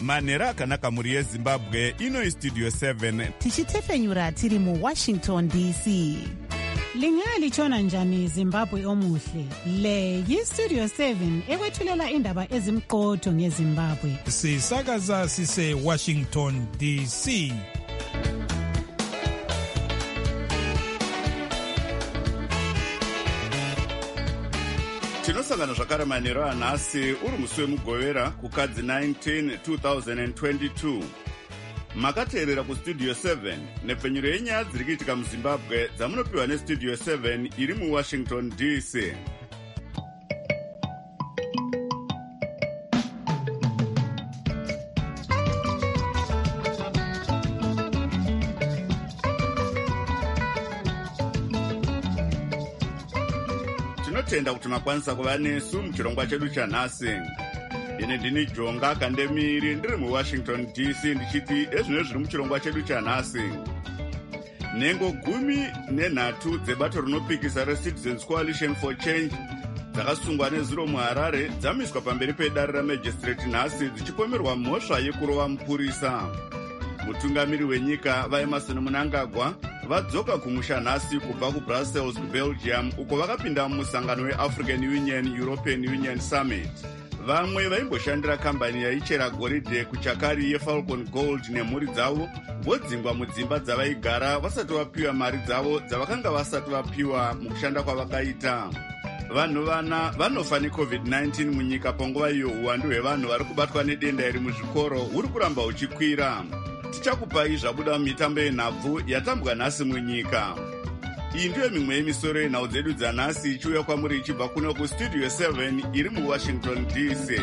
manhero akanaka mhuri yezimbabwe. Ino Studio 7 tichitefenyura tiri muWashington DC. Lingalitshona njani Zimbabwe omuhle? Le yiStudio 7 ekwethulela indaba ezimqotho ngeZimbabwe. Sisakaza sise Washington DC. Tinosangana zvakare manhero anhasi uri musi wemugovera kukadzi 19 2022. Makateerera kuStudio 7 nepfenyuro yenyaya dziri kuitika muZimbabwe dzamunopiwa neStudio 7 iri muWashington DC. Tinotenda kuti makwanisa kuva nesu muchirongwa chedu chanhasi. Ine ndini Jonga Kandemiri ndiri muWashington DC ndichiti ezvino zviri muchirongwa chedu chanhasi. Nhengo 13 dzebato rinopikisa reCitizens Coalition for Change dzakasungwa nezuro muHarare dzamiswa pamberi pedare raMagistrate nhasi dzichipomerwa mhosva yekurova mupurisa. Mutungamiri wenyika vaEmmerson Mnangagwa vadzoka kumusha nhasi kubva kuBrussels kuBelgium uko vakapinda mumusangano weAfrican Union European Union Summit. Vamwe vaimboshandira kambani yaichera goridhe kuchakari yeFalcon Gold nemhuri dzavo vodzingwa mudzimba dzavaigara vasati vapiwa mari dzavo dzavakanga vasati vapiwa mukushanda kwavakaita. Vanhu vana vanofa neCovid-19 munyika panguva iyo uwandu hwevanhu vari kubatwa nedenda iri muzvikoro huri kuramba huchikwira. Tichakupai zvabuda mumitambo yenhabvu yatambwa nhasi munyika. Iyi ndiyo mimwe yemisoro yenhau dzedu dzanhasi ichiuya kwamuri ichibva kuno kuStudio 7 iri muWashington DC.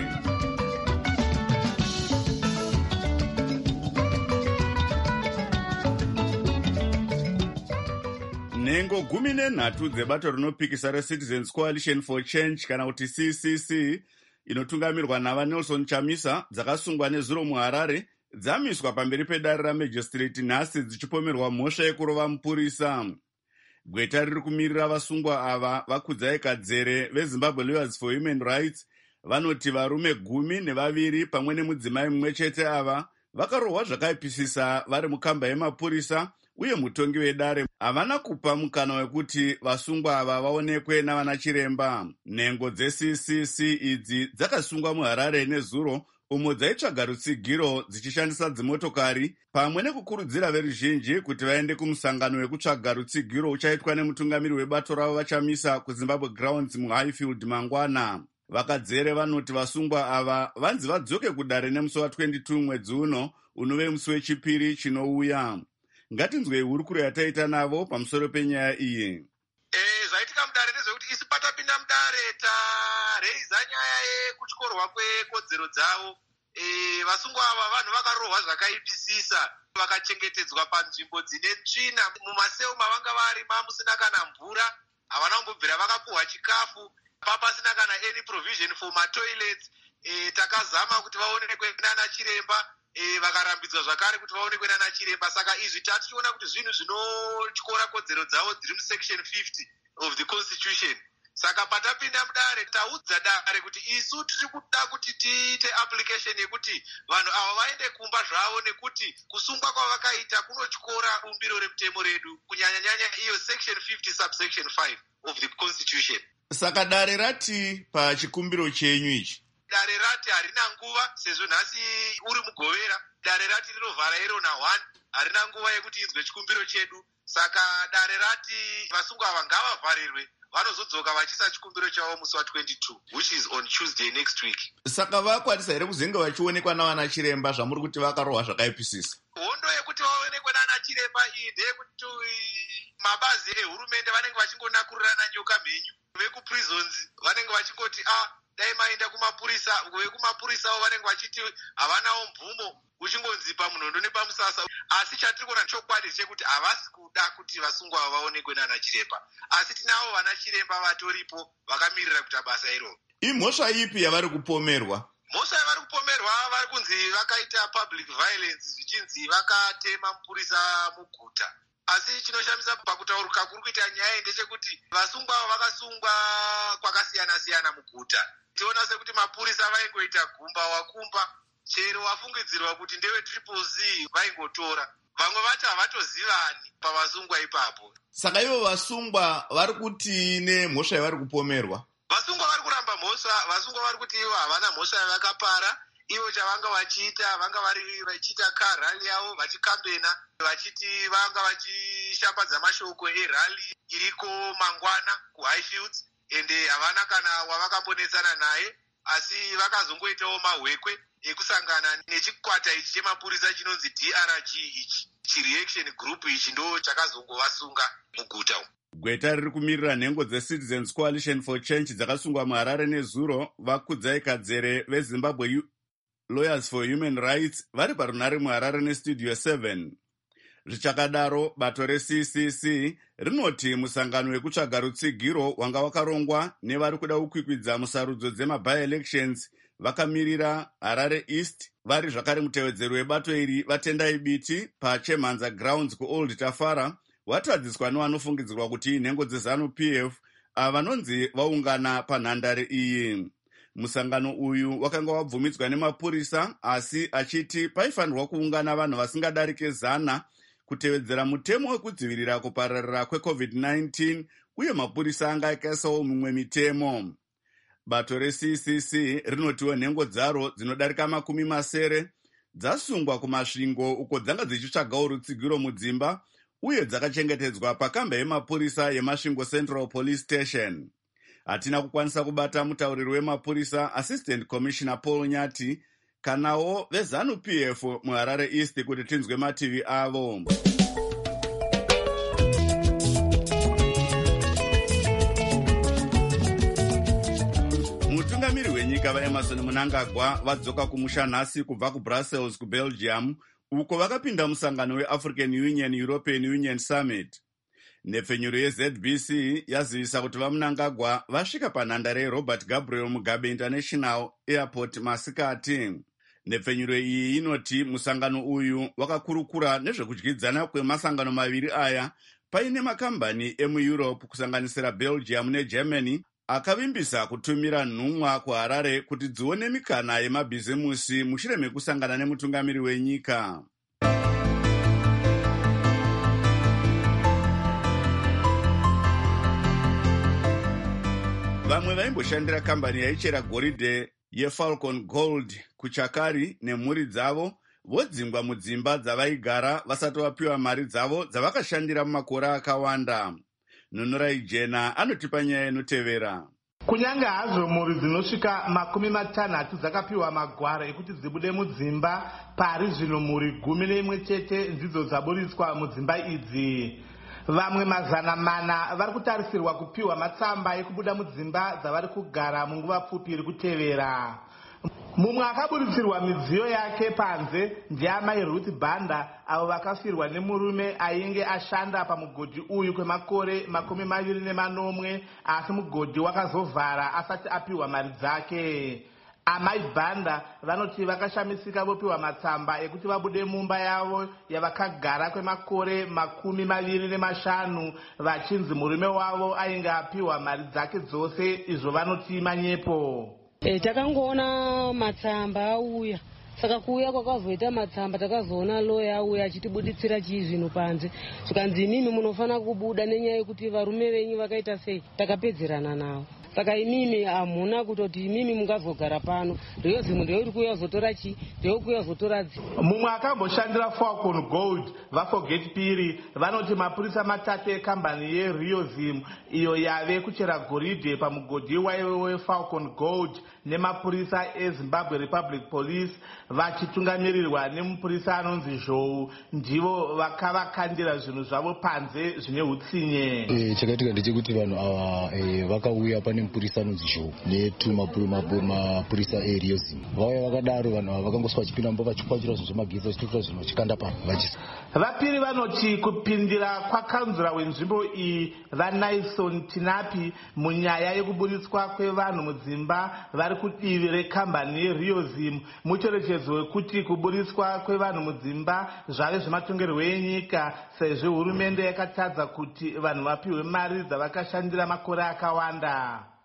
Nhengo 13 dzebato rinopikisa reCitizens Coalition for Change kana kuti CCC inotungamirwa navaNelson Chamisa dzakasungwa nezuro muHarare dzamiswa pamberi pedare raMagistrate nhasi dzichipomerwa mhosva yekurova mupurisa. Gweta riri kumirira vasungwa ava vakudzai kadzere veZimbabwe Lawyers for Human Rights vanoti varume 12 pamwe nemudzimai mumwe chete ava vakarohwa zvakaipisisa vari mukamba yemapurisa uye mutongi wedare havana kupa mukana wekuti vasungwa ava vaonekwe navana chiremba. Nhengo dzeCCC idzi dzakasungwa muHarare nezuro umo dzaitsvaga rutsigiro dzichishandisa dzimotokari pamwe nekukurudzira veruzhinji kuti vaende kumusangano wekutsvaga rutsigiro uchaitwa nemutungamiri webato ravo vaChamisa kuZimbabwe Grounds muHighfield mangwana. Vakadzere vanoti vasungwa ava vanzi vadzoke kudare nemusi wa22 mwedzi uno unove musi wechipiri chinouya. Ngatinzwei hurukuro yataita navo pamusoro penyaya iyi. Zvaitika mudare ndezvekuti isi patapinda mudare tareiza nyaya yekutyorwa kwekodzero dzavo. Vasungwa ava vanhu vakarohwa zvakaipisisa vakachengetedzwa panzvimbo dzine tsvina mumaseu mavanga vari mamusina kana mvura, havana kumbobvira vakapuhwa chikafu papasina kana any provision for matoilets. Takazama kuti vaonekwe nana chiremba vakarambidzwa zvakare kuti vaonekwe nana chiremba. Saka izvi tatichiona kuti zvinhu zvinotyora kodzero dzavo dziri musection 50 of the constitution. Saka patapinda mudare taudza dare kuti isu tiri kuda kuti tiite application yekuti vanhu ava vaende kumba zvavo nekuti kusungwa kwavakaita kunotyora bumbiro remutemo redu kunyanya-nyanya iyo section 50 subsection 5 of the constitution. Saka dare rati pachikumbiro chenyu ichi? Dare rati harina nguva sezvo nhasi uri mugovera. Dare rati rinovhara irona 1 harina nguva yekuti inzwe chikumbiro chedu. Saka dare rati vasungwa ava ngavavharirwe vanozodzoka vachisa chikumbiro chavo musi wa22 which is on Tuesday next week. Saka vakwanisa here kuzenge vachionekwa navana chiremba zvamuri kuti vakarohwa zvakaipisisa? Hondo yekuti vaonekwe nana chiremba iyi ndeyekuti mabazi ehurumende vanenge vachingonakurirana nyoka mhenyu. Vekuprisons vanenge vachingoti dai maenda kumapurisa, vekumapurisawo vanenge vachiti havanawo mvumo uchingonzi pamunondo nepamusasa. Asi chatiri kuona chokwadi chekuti havasi kuda kuti vasungwa vaonekwe nana chiremba, asi tinavo vana chiremba vatoripo vakamirira kuita basa iro. Imhosva ipi yavari kupomerwa? Mhosva yavari kupomerwa vari kunzi vakaita public violence, zvichinzi vakatema mupurisa muguta. Asi chinoshamisa pakutaurika kuri kuita nyaya ndechekuti vasungwa vakasungwa kwakasiyana-siyana muguta. Tiona sekuti mapurisa vaingoita gumba wakumba chero wafungidzirwa kuti ndewe Triple Z vaingotora. Vamwe vacho havatozivani pavasungwa ipapo. Saka ivo vasungwa vari kuti nemhosva yavari kupomerwa? Vasungwa vari kuramba mhosva. Vasungwa vari kuti ivo havana mhosva yavakapara. Ivo chavanga vachiita, vanga vachiita car rally yavo vachikambena, vachiti vanga vachishambadza mashoko erally iriko mangwana kuHighfields, ende havana kana wavakambonetsana naye, asi vakazongoitawo mahwekwe ekusangana nechikwata ichi chemapurisa chinonzi DRG ichi. Chireaction group ichi ndo chakazongovasunga muguta. Gweta riri kumirira nhengo dzeCitizens Coalition for Change dzakasungwa muHarare nezuro vakudzai Kadzere veZimbabwe Lawyers for Human Rights vari parunare muHarare neStudio 7. Zvichakadaro, bato reCCC rinoti musangano wekutsvaga rutsigiro wanga wakarongwa nevari kuda kukwikwidza musarudzo dzema-by-elections vakamirira Harare East vari zvakare mutevedzeri webato iri vatendai biti paChemhanza Grounds kuOld Tafara watadziswa nevanofungidzirwa kuti nhengo dzeZANU-PF vanonzi vaungana panhandare iyi. Musangano uyu wakanga wabvumidzwa nemapurisa asi achiti paifanirwa kuungana vanhu vasingadarike 100 kutevedzera mutemo wekudzivirira kupararira kweCovid-19 uye mapurisa anga akaisawo mimwe mitemo. Bato reCCC rinotiwo nhengo dzaro dzinodarika 70 dzasungwa kumasvingo uko dzanga dzichitsvagawo rutsigiro mudzimba uye dzakachengetedzwa pakamba yemapurisa yeMasvingo Central Police Station. Hatina kukwanisa kubata mutauriri wemapurisa Assistant Commissioner Paul Nyati kanawo veZANU-PF muHarare East kuti tinzwe mativi avo. Mutungamiri wenyika vaEmmerson Mnangagwa vadzoka kumusha nhasi kubva kuBrussels kuBelgium uko vakapinda musangano weAfrican Union European Union Summit. Nhepfenyuro yeZBC yazivisa kuti vaMnangagwa vasvika panhandare yeRobert Gabriel Mugabe International Airport masikati. Nhepfenyuro iyi inoti musangano uyu wakakurukura nezvekudyidzana kwemasangano maviri aya paine makambani emuEurope kusanganisira Belgium neGermany akavimbisa kutumira nhumwa kuHarare kuti dzione mikana yemabhizimusi mushure mekusangana nemutungamiri wenyika. Vamwe vaimboshandira kambani yaichera goridhe yeFalcon Gold kuChakari nemhuri dzavo vodzingwa mudzimba dzavaigara vasati vapiwa mari dzavo dzavakashandira mumakore akawanda. Nunurai Jena anotipa nyaya inotevera. Kunyange hazvo mhuri dzinosvika 60 dzakapiwa magwara ekuti dzibude mudzimba, pari zvino mhuri 11 chete ndidzo dzaburitswa mudzimba idzi. Vamwe 400 vari kutarisirwa kupiwa matsamba ekubuda mudzimba dzavari kugara munguva pfupi iri kutevera. Mumwe akaburitsirwa midziyo yake panze ndiamai Ruth Banda avo vakafirwa nemurume ainge ashanda pamugodhi uyu kwemakore 28 asi mugodhi wakazovhara asati apiwa mari dzake. Amai Banda vanoti vakashamisika vopiwa matsamba ekuti vabude mumba yavo yavakagara kwemakore 25 vachinzi murume wavo ainge apiwa mari dzake dzose, izvo vanoti manyepo. Takangoona matsamba auya, saka kuuya kwakazoita matsamba takazoona loya auya achitibuditsira chizvino panze. Zvikanzi imimi munofana kubuda nenyaya yekuti varume venyu vakaita sei, takapedzerana navo. Saka imimi hamuna kutoti imimi mungazogara pano, Riozimu ndeuri kuuya zotora chi, ndeuri kuuya zotora dzi. Mumwe akamboshandira Falcon Gold vaForget Piri vanoti mapurisa 3 ekambani yeRiozimu iyo yave kuchera goridhe pamugodhi weFalcon Gold nemapurisa eZimbabwe Republic Police vachitungamirirwa nemupurisa anonzi Zhou ndivo vakavakandira zvinhu zvavo panze zvine utsinye. Chakaitika ndechekuti vanhu ava vakauya pane mupurisa anonzi Zhou nemapurisa eRiozimu. Vauya vakadaro vanhu ava vakangoswa vachipinda mumba vachikwachura zvinhu zvemagetsi vachitotira zvinhu vachikanda pano vachisa. Vapiri vanoti kupindira kwakanzura wenzvimbo iyi vaNaison Tinapi munyaya yekuburitswa kwevanhu mudzimba vari kudivi rekambani yeRiozimu mucherechedzo wekuti kuburitswa kwevanhu mudzimba zvave zvematongerwo enyika sezvo hurumende yakatadza kuti vanhu vapiwe mari dzavakashandira makore akawanda.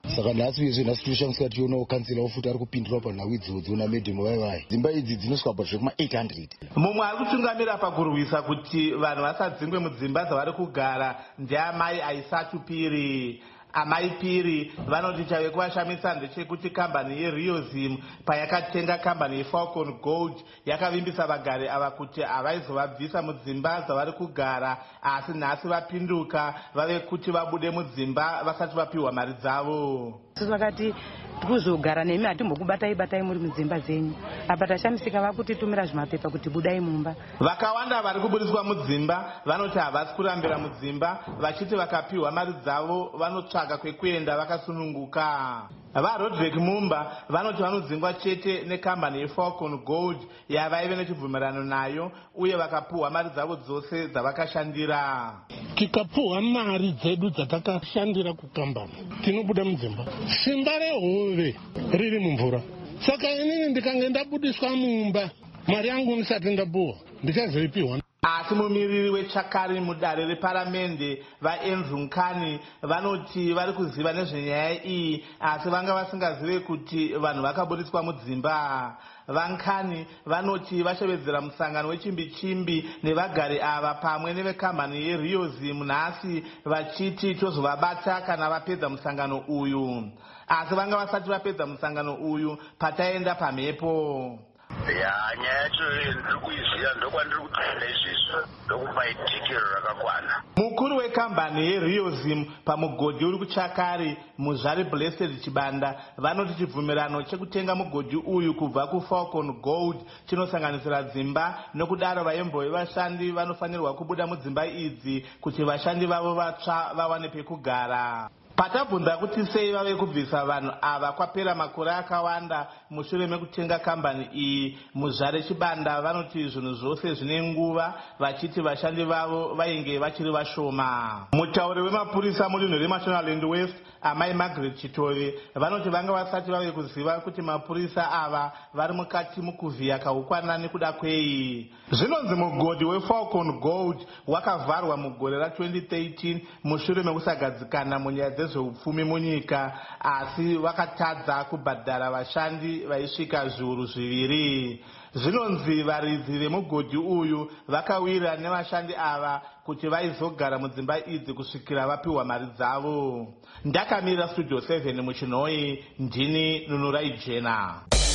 saka nhasi toshandiswa tionawo kansela wofuti ari kupindura panhau idzodzo namedhemo vaivai. Dzimba idzi dzinosvika pazvekuma 800. Mumwe ari kutungamira pakurwisa kuti vanhu vasadzingwe mudzimba dzavari kugara ndiamai Aisatu Piri. Amai Piri vanoti chave kuvashamisa ndechekuti kambani yeRiozim payakatenga kambani yeFalcon Gold yakavimbisa vagari ava kuti havaizovabvisa mudzimba dzavari kugara, asi nhasi vapinduka vave kuti vabude mudzimba vasati vapiwa mari dzavo. Vakati tikuzogara nemi hatimbokubatai muri mudzimba dzenyu, apa tashamisika vakutitumira zvimapepa kuti budai mumba. Vakawanda vari kuburiswa mudzimba vanoti havasi kurambira mudzimba, vachiti vakapiwa mari dzavo vanotsvaga kwekuenda vakasununguka. VaRodrick Mumba vanoti vanodzingwa chete nekambani yeFalcon Gold yavaive nechibvumirano nayo, uye vakapuhwa mari dzavo dzose dzavakashandira. Tikapuhwa mari dzedu dzatakashandira kukambani tinobuda mudzimba. Simba rehove riri mumvura, saka inini ndikange ndabudiswa mumba mari yangu ndisati ndapuhwa ndichazoipiwa. Asi mumiriri wechakari mudare reparamende vaAndrew Nkani vanoti vari kuziva nezvenyaya iyi, asi vanga vasingazive kuti vanhu vakaburiswa mudzimba. VaNkani vanoti vashevedzera musangano wechimbi-chimbi nevagari ava pamwe nevekambani yeRiozim nhasi, vachiti tozovabata kana vapedza musangano uyu. Asi vanga vasati vapedza musangano uyu pataenda pamhepo. Nyaya yacho ndiri kuiziva ndokwandiri kutenda izvizvo ndokupa itikiro rakakwana. Mukuru wekambani yeRiozim pamugodhi uri kuchakari muzvari Blessed Chibanda vanoti chibvumirano chekutenga mugodhi uyu kubva kuFalcon Gold chinosanganisira dzimba, nokudaro vaemboi vashandi vanofanirwa kubuda mudzimba idzi kuti vashandi vavo vatsva vawane pekugara. Patabvunza kuti sei vave kubvisa vanhu ava kwapera makore akawanda mushure mekutenga kambani iyi, muzvare Chibanda vanoti zvinhu zvose zvine nguva, vachiti vashandi vavo vainge vachiri vashoma. Mutauri wemapurisa mudunhu reMashonaland West amai Margaret Chitove vanoti vanga vasati vave kuziva kuti mapurisa ava vari mukati mukuvhiya kaukwana nekuda kwei. Zvinonzi mugodhi weFalcon Gold wakavharwa mugore ra2013 mushure mekusagadzikana munyaya dzezveupfumi munyika, asi vakatadza kubhadhara vashandi vaisvika zviuru 2. Zvinonzi varidzi vemugodhi uyu vakawira nevashandi ava kuti vaizogara mudzimba idzi kusvikira vapiwa mari dzavo. Ndakamirira Studio 7 muChinoi, ndini Nunurai Jena.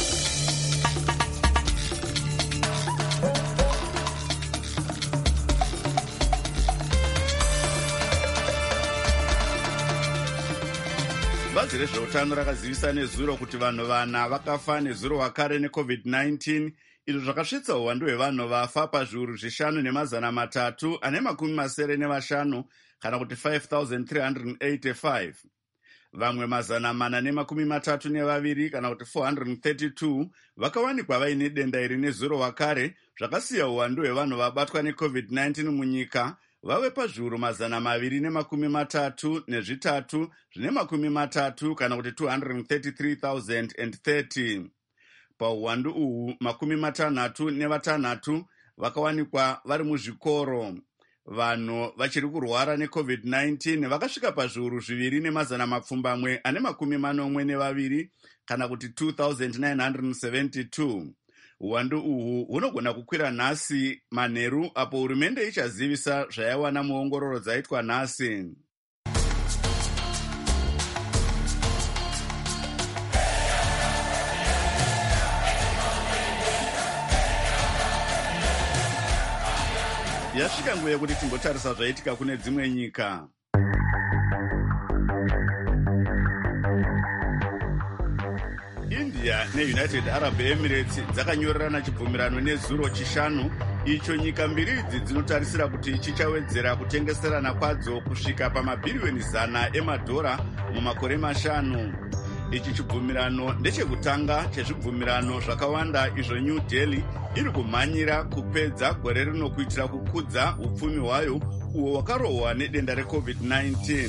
Bazi rezveutano rakazivisa nezuro kuti vanhu 4 vakafa nezuro wakare neCovid-19, izvo zvakasvitsa uwandu hwevanhu vafa pazviuru 5,385 kana kuti 5,385. Vamwe 432 kana kuti 432 vakawanikwa vaine denda iri nezuro wakare, zvakasiya uwandu hwevanhu vabatwa neCovid-19 munyika vave pazviuru 233 zvine 30 kana kuti 233,030. Pauwandu uhu 66 vakawanikwa vari muzvikoro. Vanhu vachiri kurwara neCovid-19 vakasvika pazviuru 2,242 kana kuti 2,972. Uwandu uhu hunogona kukwira nhasi manheru apo hurumende ichazivisa zvaiwana muongororo dzaitwa nhasi. Yasvika nguva yekuti timbotarisa zvaitika kune dzimwe nyika. India neUnited Arab Emirates dzakanyorerana chibvumirano nezuro chishanu, icho nyika mbiri idzi dzinotarisira kuti chichawedzera kutengeserana kwadzo kusvika pamabhiriyoni 100 emadhora mumakore 5. Ichi chibvumirano ndechekutanga chezvibvumirano zvakawanda izvo New Delhi iri kumhanyira kupedza gore rino kuitira kukudza upfumi hwayo uwo wakarohwa nedenda reCovid-19.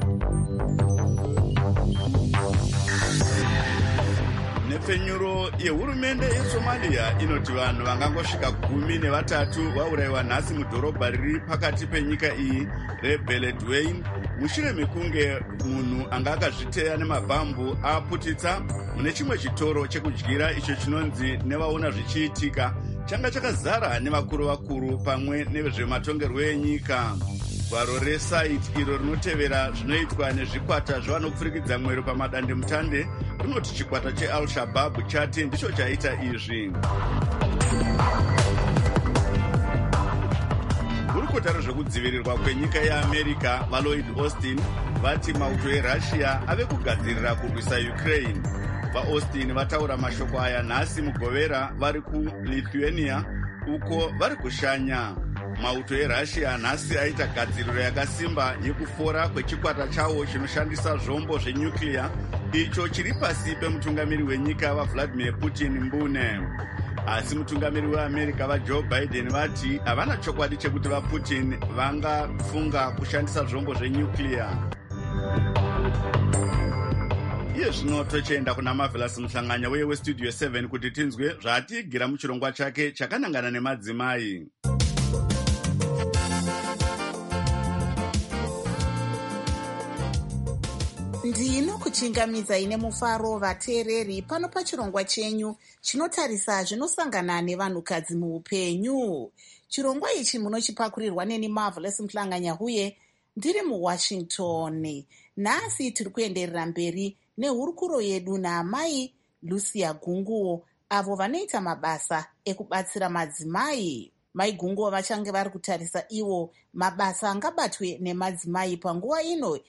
Nepfenyuro yehurumende yeSomalia inoti vanhu vangangosvika 13 vaurayiwa nhasi mudhorobha riri pakati penyika iyi reBeledweyne mushure mekunge munhu anga akazviteya nemabhambu aputitsa mune chimwe chitoro chekudyira icho chinonzi nevaona zvichiitika changa chakazara nevakuru pamwe nevezvematongerwo enyika. Gwaro resaiti iro rinotevera zvinoitwa nezvikwata zvevanopfurikidza mwero pamadandemutande rinoti chikwata cheAl-Shabaab chati ndicho chaita izvi. Gurukota rezvekudzivirirwa kwenyika yeAmerica vaLloyd Austin vati mauto eRussia ave kugadzirira kurwisa Ukraine. VaAustin vataura mashoko aya nhasi mugovera vari kuLithuania uko vari kushanya. Mauto eRussia nhasi aita gadziriro yakasimba yekufora kwechikwata chawo chinoshandisa zvombo zvenyuclear icho chiri pasi pemutungamiri wenyika vaVladimir Putin mbune. Asi mutungamiri weAmerica vaJoe Biden vati havana chokwadi chekuti vaPutin vangafunga kushandisa zvombo zvenyuclear. Iye zvino tochienda kuna Marvelous Muhlanganya uye westudio 7 kuti tinzwe zvaatigira muchirongwa chake chakanangana nemadzimai. Ndinokuchingamidzai nemufaro vateereri pano pachirongwa chenyu chinotarisa zvinosangana nevanhukadzi muupenyu. Chirongwa ichi munochipakurirwa neni Marvelous Muhlanganya uye ndiri muWashington. Nhasi tiri kuenderera mberi nehurukuro yedu naamai Lucia Gunguo avo vanoita mabasa ekubatsira madzimai. Mai Gunguo vachange vari kutarisa iwo mabasa angabatwe nemadzimai panguva ino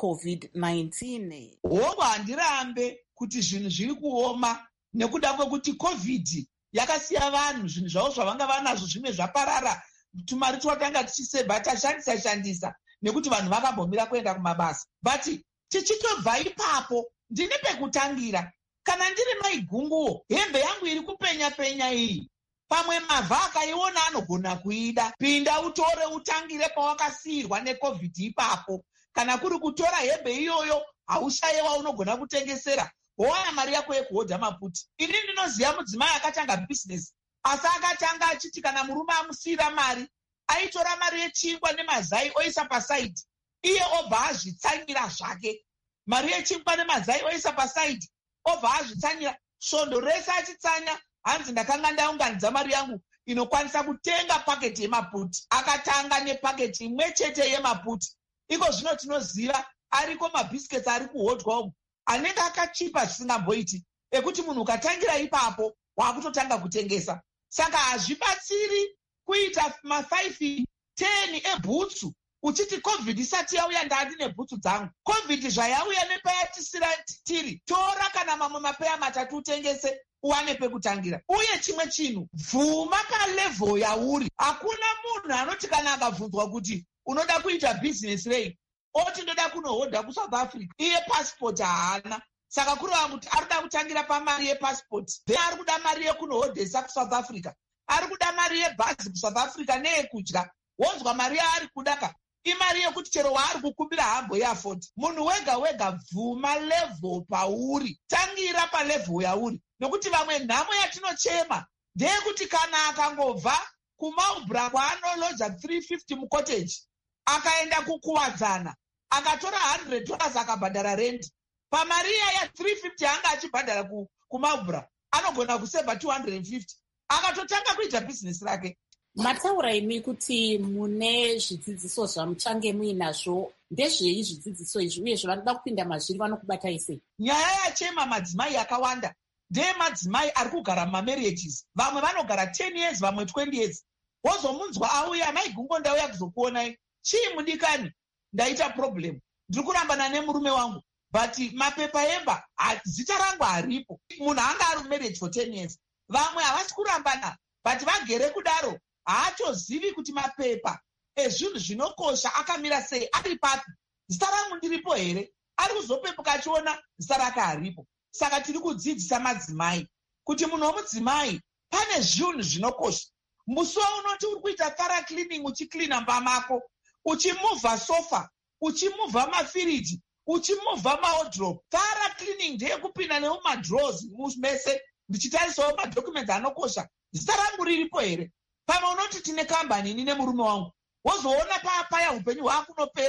yeCovid-19. Hongu handirambe kuti zvinhu zviri kuoma nekuda kwekuti COVID yakasiya vanhu zvinhu zvavo zvavanga vanazvo zvimwe zvaparara. Tumari twatanga tichisebha tashandisa nekuti vanhu vakambomira kuenda kumabasa. But tichitobva ipapo ndine pekutangira. Kana ndiri Mai Gunguo, hembe yangu iri kupenya iyi, pamwe mavha akaiona anogona kuida. Pinda utore utangire pawakasiyirwa neCovid ipapo. Kana kuri kutora hembe iyoyo haushayewa unogona kutengesera. Wowana mari yako yekuhodha maputi. Ini ndinoziva mudzimai akatanga bhizinesi. Asi akatanga achiti kana murume amusiyira mari, aitora mari yechingwa nemazai oisa pasaidi. Iye obva azvitsanyira zvake. Mari yechingwa nemazai oisa pasaidi. Obva azvitsanyira. Svondo rese achitsanya. Hanzi ndakanga ndaunganidza mari yangu inokwanisa kutenga paketi yemaputi. Akatanga nepaketi imwe chete yemaputi. Iko zvino tinoziva ariko mabhisiketsi ari kuhodhwa umu anenge akachipa zvisingamboiti, ekuti munhu ukatangira ipapo wakutotanga kutengesa. Saka hazvibatsiri kuita ma5 10 ebhutsu uchiti COVID isati yauya ndati nebhutsu dzangu. COVID zvayauya nepayatisira tiri. Tora kana mamwe mapeya matatu utengese uwane pekutangira. Uye chimwe chinhu, bvuma palevhel yauri. Hakuna munhu anoti kana akabvunzwa kuti unoda kuita bhizinesi rei, oti ndoda kunohodha kuSouth Africa, iye passport haana. Saka kureva kuti arikuda kutangira pamari yepassport. Then ari kuda mari yekunohodhesa kuSouth Africa. Ari kuda mari yebhazi kuSouth Africa neyekudya. Wonzwa mari yaari kudaka. Imari yekuti chero waari kukumbira hambo yeafodi. Munhu wega bvuma level pauri. Tangira palevhel yauri. Nokuti vamwe nhamo yatinochema ndeyekuti kana akangobva kuMarlborough kwaanolodza 350 mucottage, akaenda kukuwadzana, akatora $100 akabhadhara rent. Pamari ya 350 anga achibhadhara kuMarlborough, anogona kusebha 250. Akatotanga kuita bhizinesi rake. Mataura imi kuti mune zvidzidziso zvamuchange muinazvo. Ndezvei zvidzidziso izvi uye zvavanoda kupinda mazviri vanokubatai sei? Nyaya yachema madzimai yakawanda ndeye madzimai ari kugara mumamarriages. Vamwe vanogara 10 years, vamwe 20 years. Wozomunzwa auya, Mai Gunguo ndauya kuzokuonai. Chii mudikani? Ndaita problem. Ndiri kurambana nemurume wangu. But mapepa emba, zita rangu haripo. Munhu anga ari mumarriage for 10 years. Vamwe havasi kurambana, but vagere kudaro. Haatozivi kuti mapepa ezvinhu zvinokosha akamira sei, ari papi. Zita rangu ndiripo here? Ari kuzopepuka achiona zita rake haripo. Saka tiri kudzidzisa madzimai kuti munhu womudzimai pane zvinhu zvinokosha. Musi unoti uri kuita thorough cleaning, uchiklina mbamako, uchimuvha sofa, uchimuvha mafiriji, uchimuvha mawardrobe. Thorough cleaning ndeyekupinda nemumadrawers mese ndichitarisawo madhokumenti anokosha. Zita rangu riripo here? Pamwe unoti tine kambani ini nemurume wangu, wozoona paya upenyu hwakunopera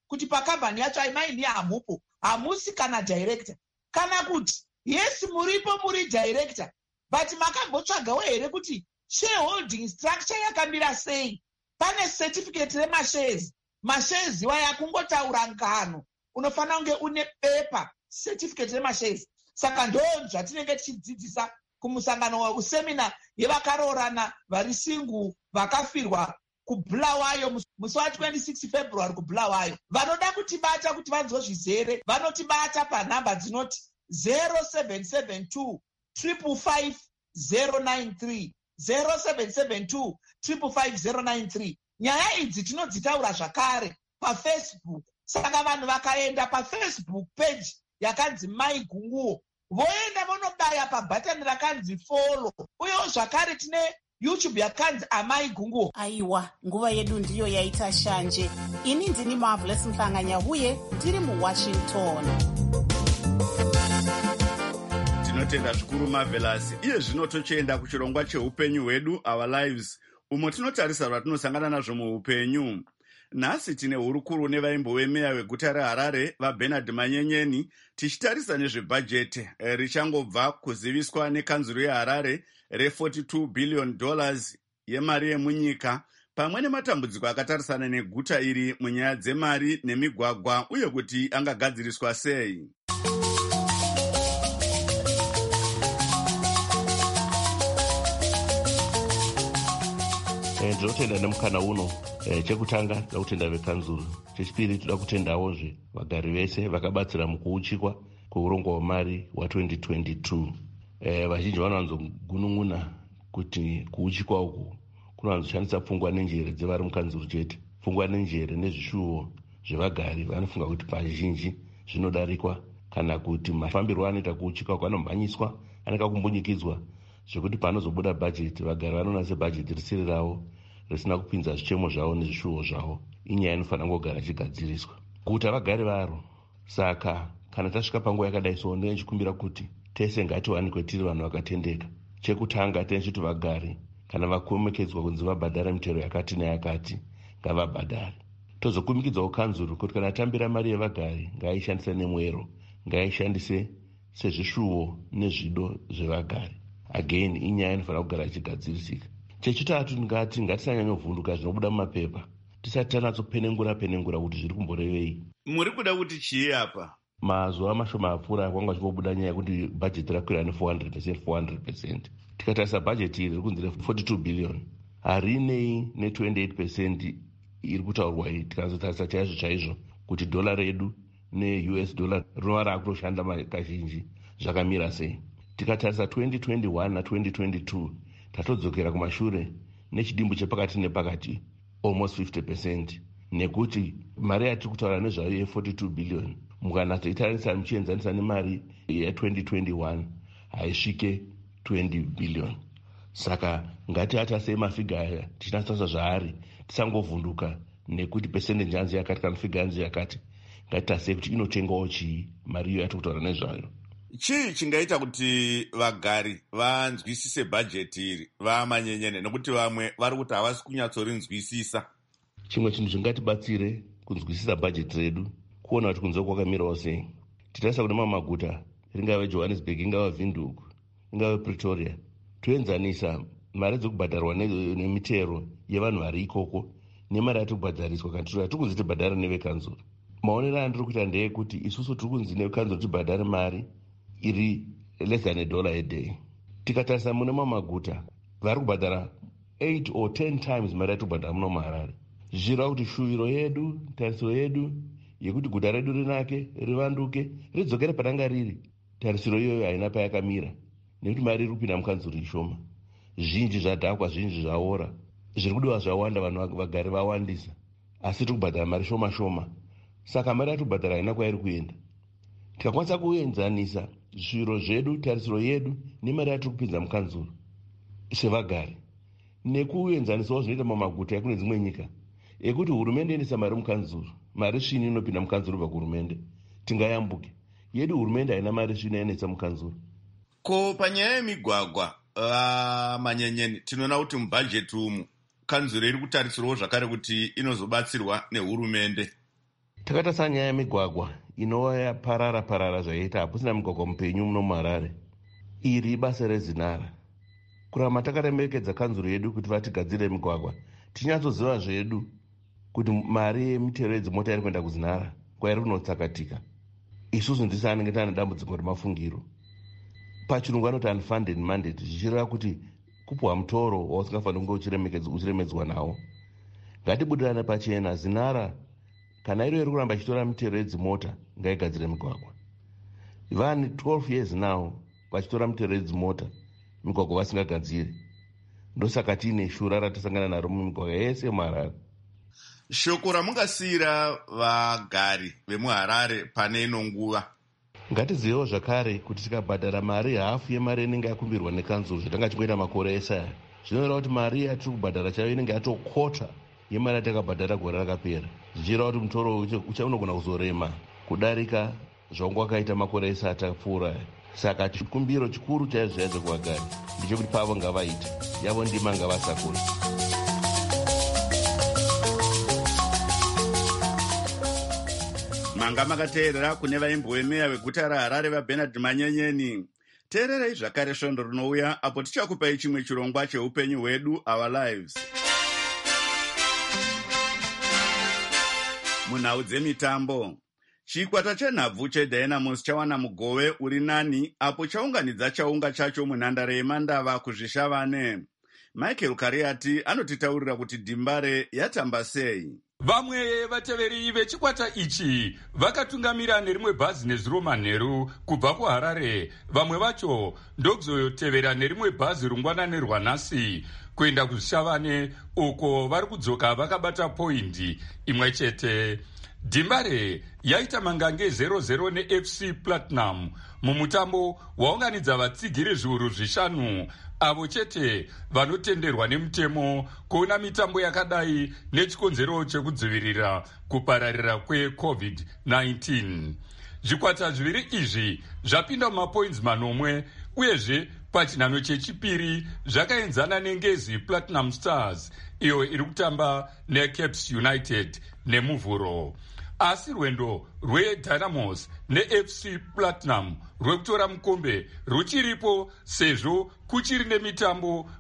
kuti pakambani yacho aimaini hamupo, hamusi kana director, kana kuti yes muripo muri director but makambotsvagawo here kuti shareholding structure yakamira sei? Pane certificate remashares, mashares iwaya kungotaura ngano, unofanira kunge une paper certificate remashares. Saka ndo zvatinenge tichidzidzisa kumusangano kusemina yevakaroorana vari singu vakafirwa kuBulawayo musi wa26 February kuBulawayo. Vanoda kutibata kuti vanzozvizere vanotibata panhamba dzinoti 0772 555 093 0772 555 093. Nyaya idzi tinodzitaura zvakare paFacebook. Saka vanhu vakaenda paFacebook page yakanzi Mai Gunguo voenda vonobaya pabhatani rakanzi follow, uyewo zvakare tine YouTube yakanzi Amai Gunguo. Aiwa, nguva yedu ndiyo yaita shanje. Ini ndini Marvelous Mhlanga-Nyahuye, tiri muWashington. Tinotenda zvikuru Marvelous. Iye zvino tochienda kuchirongwa cheupenyu hwedu, Our Lives, umo tinotarisa zvatinosangana nazvo muupenyu. Nhasi tine hurukuru nevaimbo vemeya veguta reHarare vaBernard Manyenyeni tichitarisa nezvebhajeti richangobva kuziviswa nekanzuro yeHarare re$42 billion yemari yemunyika, pamwe nematambudziko akatarisana neguta iri munyaya dzemari nemigwagwa uye kuti angagadziriswa sei. Ndinotenda nemukana uno. Chekutanga toda kutenda vekanzuro, chechipiri toda kutendawozve vagari vese vakabatsira mukuuchikwa kweurongo hwemari wa2022. Vazhinji vanowanzogunun'una kuti kuuchikwa uku kunowanzoshandisa pfungwa nenjere dzevari mukanzuro chete. Pfungwa nenjere nezvishuwo zvevagari vanofunga kuti pazhinji zvinodarikwa, kana kuti mafambiro anoita kuuchikwa uku anomhanyiswa, anenge kumbunyikidzwa zvekuti panozobuda bhajeti vagari vanoona sebhajeti risiri ravo, risina kupinza zvichemo zvavo nezvishuwo zvavo. Inyaya inofanira kugara ichigadziriswa kuti vagari varo. Saka kana tasvika panguva yakadai so, ndinechikumbira kuti tese ngatiwanikwe tiri vanhu vakatendeka. Chekutanga tinechiti vagari kana vakomekedzwa kunzi vabhadhare mitero yakati neyakati, ngavabhadhare. Tozokumikidzawo kanzuro kuti kana tambira mari yevagari ngaishandise nemwero, ngaishandise sezvishuwo nezvido zvevagari. Again, inyaya inofanira kugara ichigadzirisika. Chechitatu, ngatisanyanyovhunduka zvinobuda mumapepa tisati tanatsopenengura kuti zviri kumborevei. Muri kuda kuti chii apa? Mazuva mashoma apfuura kwanga chibobuda nyaya yekuti bhajeti rakwira ne400%. Tikatarisa bhajeti iri rikunzi re42 billion harinei ne28% iri kutaurwa iyi. Tikazotarisa chaizvo kuti dhola redu neUS dollar rinova rakutoshanda kazhinji zvakamira sei. Tikatarisa 2021 na2022 tatodzokera kumashure nechidimbu chepakati nepakati almost 50%, nekuti mari yatiri kutaura nezvayo ye42 billion mukanatsoitarisira muchienzanisa nemari ye2021 haisvike 20 billion. Saka ngatiatasei mafiga aya tichinatsa zvaari, tisangovhunduka nekuti percentage yanzi yakati kana figa yanzi yakati. Ngatitasei kuti inotengawo chii mari iyo yatiri kutaura nezvayo. Chii chingaita kuti vagari vanzwisise bhajeti iri vamanyenyene, nekuti vamwe vari kuti havasi kunyatsorinzwisisa? Chimwe chinhu chingatibatsire kunzwisisa bhajeti redu, kuona kuti kunze kwakamirawo sei. Titarisa kune mamwe maguta, ringave Johannesburg, ingave Windhoek, ingave Pretoria, toenzanisa mari dzokubhadharwa nemitero yevanhu vari ikoko nemari yatiri kubhadhariswa kana tiri kunzi tibhadhare nevekanzuro. Maonero andiri kuita ndeyekuti isusu tiri kunzi nevekanzuro tibhadhare mari iri less than $1 a day. Tikatarisa mune mamaguta vari kubhadhara 8 or 10 times mari yatiri kubhadhara muno muHarare. Zvireva kuti shuwiro yedu, tarisiro yedu yekuti guta redu rinake, rivanduke, ridzokere patanga riri, tarisiro iyoyo haina payakamira, nekuti mari iri kupinda mukanzuro ishoma. Zvinji zvadhakwa, zvinji zvaora, zviri kudiwa zvawanda, vanhu vagari vawandisa, asi tiri kubhadhara mari shoma shoma. Saka mari yatiri kubhadhara haina kwairi kuenda. Tikakwanisa kuenzanisa zviro zvedu, tarisiro yedu nemari yatiri kupinza mukanzuro sevagari, nekuenzanisawo zvinoita mamaguta ekune dzimwe nyika, ekuti hurumende inoisa mari mukanzuro, mari svini inopinda mukanzuro kubva kuhurumende, tingayambuke. Yedu hurumende haina mari svini yainoisa mukanzuro. Ko panyaya yemigwagwa manyenyeni, tinoona kuti mubhajeti umu kanzuro iri kutarisirwawo zvakare kuti inozobatsirwa nehurumende. Takatarisa nyaya yemigwagwa inova yaparara zvaita hapusina migwagwa mupenyu muno muHarare. Iri ibasa reZinara. Kurama takaremekedza kanzuro yedu kuti vatigadzire migwagwa, tinyatsoziva zvedu kuti mari yemitero yedzimota iri kuenda kuZinara kwairi kunotsakatika. Isusu ndisi anenge tane dambudziko remafungiro. Pachirungu anoti unfunded mandate, zvichireva kuti kupuwa mutoro wausingafaniri kunge uchiremedzwa nawo. Ngatibudirane pachena. Zinara kana iro iri kuramba ichitora mitero yedzimota ngaigadzire migwagwa. Vane 12 years now vachitora mitero yedzimota, migwagwa vasingagadzire. Ndosaka tiine shura ratasangana naro mumigwagwa yese yemuHarare. Shoko ramungasiyira vagari vemuHarare pane ino nguva. Ngatizivewo zvakare kuti tikabhadhara mari hafu yemari inenge yakumbirwa nekanzuro zvatanga chingoita makore ese, zvinoreva kuti mari yatiri kubhadhara chayo inenge yatokota yemari yatakabhadhara gore rakapera, zvichireva kuti mutoro unogona kuzorema kudarika zvaunga wakaita makore ese atapfuura. Saka chikumbiro chikuru chaizvo kuvagari ndechekuti pavo ngavaite, yavo ndima ngavasakure. Manga makateerera kune vaimbwe meya veguta raHarare vaBernard Manyenyeni. Teererai zvakare svondo rinouya apo tichakupai chimwe chirongwa cheupenyu hwedu, Our Lives. Munhau dzemitambo, chikwata chenhabvu cheDynamos chawana mugove uri nani apo chaunganidza chaunga chacho munhandare yeMandava kuzvishavane. Michael Kariati anotitaurira kuti Dhimbare yatamba sei. Vamwe vateveri vechikwata ichi vakatungamira nerimwe bhazi nezuro manheru kubva kuHarare. Vamwe vacho ndokuzotevera nerimwe bhazi rungwanani rwanhasi kuenda kuzvishavane uko vari kudzoka vakabata poindi imwe chete. Dhimbare yaita mangange 0-0 neFC Platinum mumutambo waunganidza vatsigiri zviuru 5 avo chete vanotenderwa nemutemo kuona mitambo yakadai nechikonzero chekudzivirira kupararira kweCovid-19. Zvikwata zviviri izvi zvapinda mumapoints 9 uyezve pachinhano chechipiri zvakaenzana neNgezi Platinum Stars iyo iri kutamba neCapes United nemuvhuro. Asi rwendo rweDynamos neFC Platinum rwekutora mukombe ruchiripo sezvo kuchiri nemitambo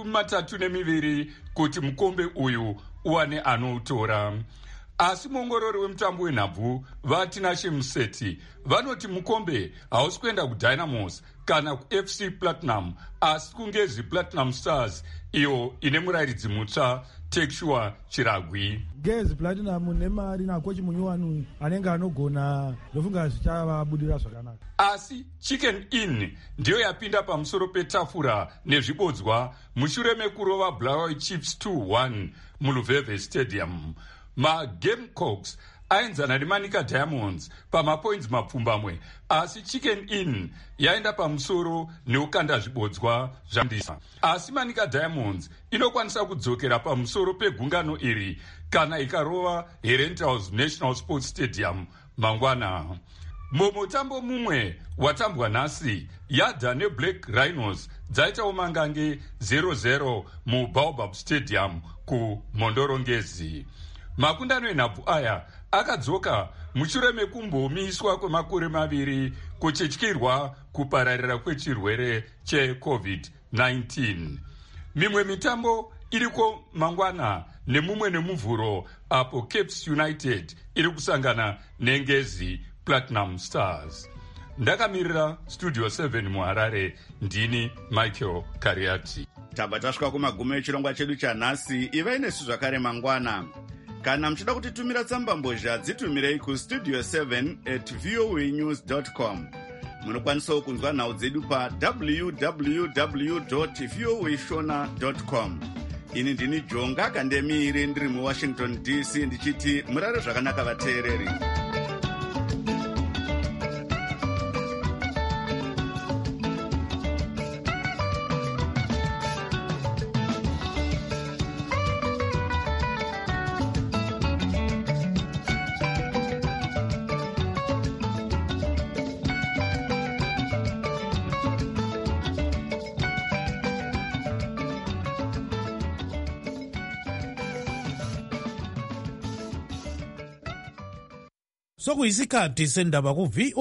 32 kuti mukombe uyu uwane anoutora. Asi muongorori wemutambo wenhabvu vaTinashe Museti vanoti mukombe hausi kuenda kuDynamos kana kuFC Platinum asi kuNgezi Platinum Stars iyo ine murairidzi mutsva Tekshua Chiragwi. Ngezi Platinum nemari nakochi munyowani anenge anogona ndofunga zvichavabudira zvakanaka. Asi Chicken Inn ndiyo yapinda pamusoro petafura nezvibodzwa mushure mekurova Blair Chiefs 2-1 muLuveve Stadium. MaGamecocks aenzana neManika Diamonds pamapoints mapfumbamwe, asi Chicken Inn yaenda pamusoro neukanda zvibodzwa zvandisa. Asi Manika Diamonds inokwanisa kudzokera pamusoro pegungano iri kana ikarova Herentals National Sports Stadium mangwana. Mumutambo mumwe watambwa nhasi, Yadha neBlack Rhinos dzaitawo mangange 0-0 muBaobab Stadium kuMondorongezi. Makundano enhabvu aya akadzoka mushure mekumbomiswa kwemakore 2 kuchityirwa kupararira kwechirwere cheCovid-19. Mimwe mitambo iriko mangwana nemumwe nemuvhuro apo Capes United iri kusangana neNgezi Platinum Stars. Ndakamirira Studio 7 muHarare, ndini Michael Kariati. Tabva tasvika kumagumo echirongwa chedu chanhasi. Ivai nesu zvakare mangwana. Kana muchida kutitumira tsamba mbozha dzitumirei kustudio 7@voanews.com. Munokwanisawo kunzwa nhau dzedu pa www.voashona.com. Ini ndini Jonga Kandemiri ndiri muWashington DC ndichiti murare zvakanaka vateereri. sokuyisikhathi sendaba ku